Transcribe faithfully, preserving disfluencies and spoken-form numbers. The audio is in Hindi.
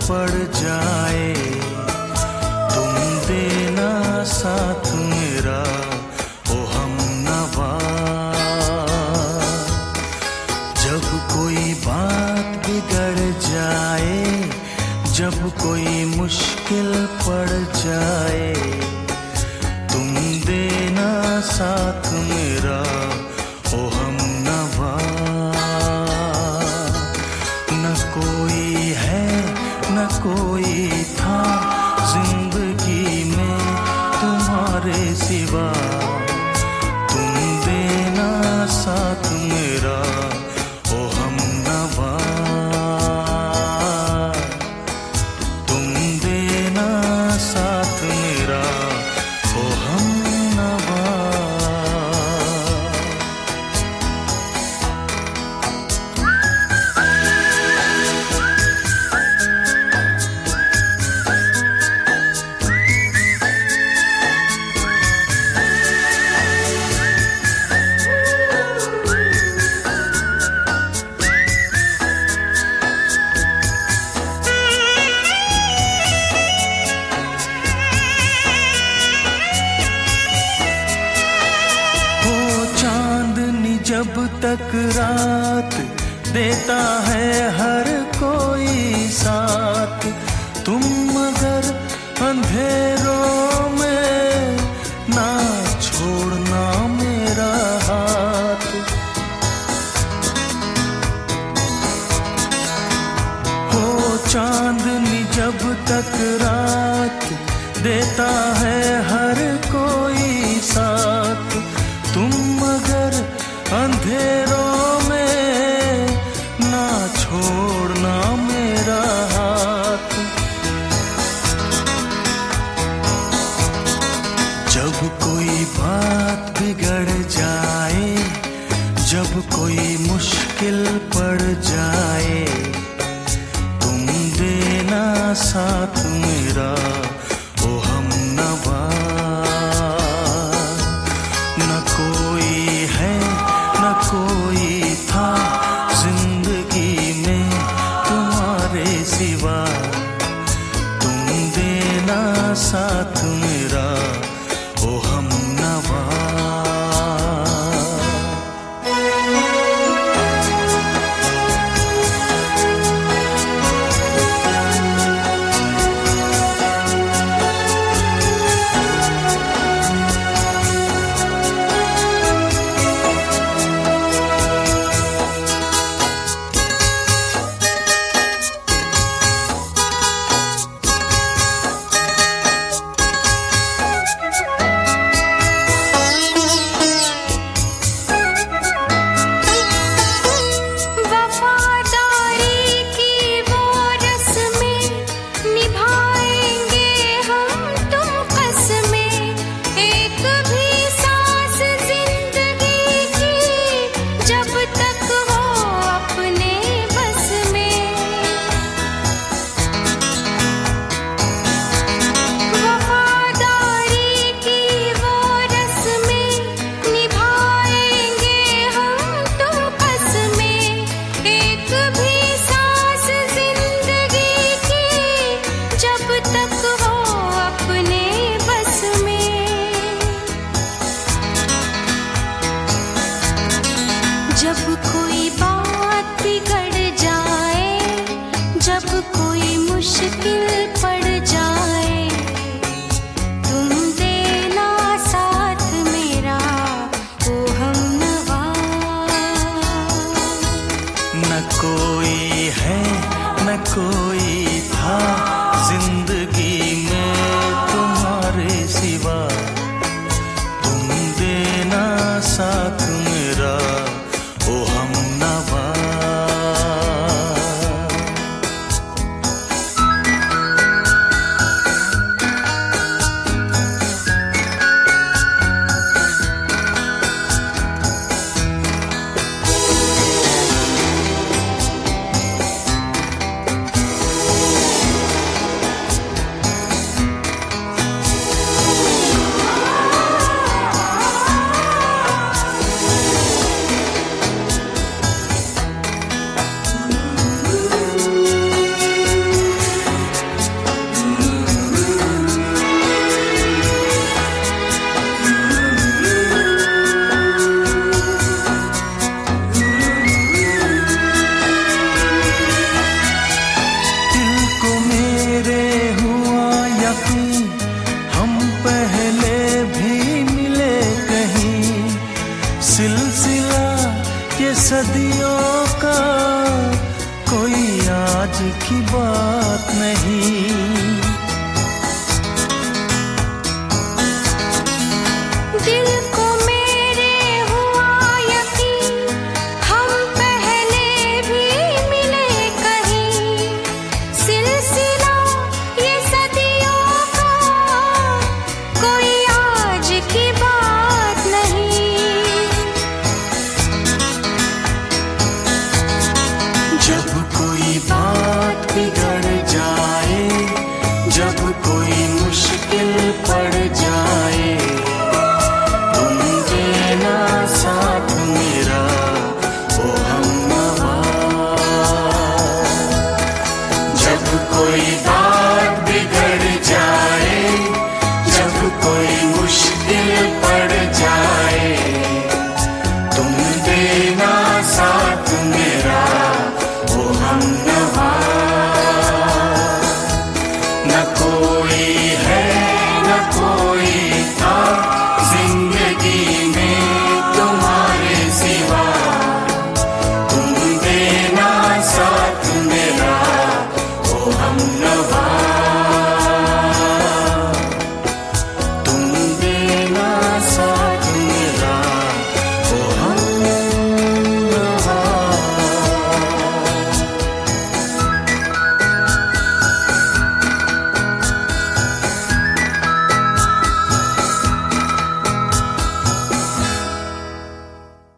पड़ जाए, तुम देना साथ मेरा ओ हमनवा। जब कोई बात बिगड़ जाए, जब कोई मुश्किल पड़ जाए, तुम देना साथ मेरा ओ हमनवा। न कोई है न कोई था जिंदगी में तुम्हारे सिवा, तुम देना साथ मेरा ओ हमनवा। तुम देना साथ मेरा ओ हमनवा। जब तक रात देता है हर कोई साथ, तुम मगर अंधेरों में ना छोड़ना मेरा हाथ। हो चांदनी जब तक रात देता है हर कोई साथ, तुम मगर अंधेरों में ना छोड़ना मेरा हाथ। जब कोई बात बिगड़ जाए, जब कोई मुश्किल पड़ जाए, तुम देना साथ मेरा ओ हमनवा। न कोई है न कोई था जिंदगी में तुम्हारे सिवा, तुम देना साथ मेरा ओ हमनवा। जब कोई बात बिगड़ जाए, जब कोई मुश्किल पड़ जाए, तुम देना साथ मेरा ओ हमनवा। न कोई है न कोई था जिंदगी में तुम्हारे सिवा, तुम देना साथ मेरा ओ हमनवा। बात नहीं। दिल को मेरे हुआ यकीन, हम पहले भी मिले कहीं। सिलसिला ये सदियों का, कोई आज की बात नहीं। जब कोई बात बिगड़ जाए, जब कोई मुश्किल पड़ जाए, तुम देना साथ मेरा ओ हमनवा। जब कोई बात बिगड़ जाए, जब कोई मुश्किल पड़ जाए, तुम देना साथ मेरा ओ हमनवा।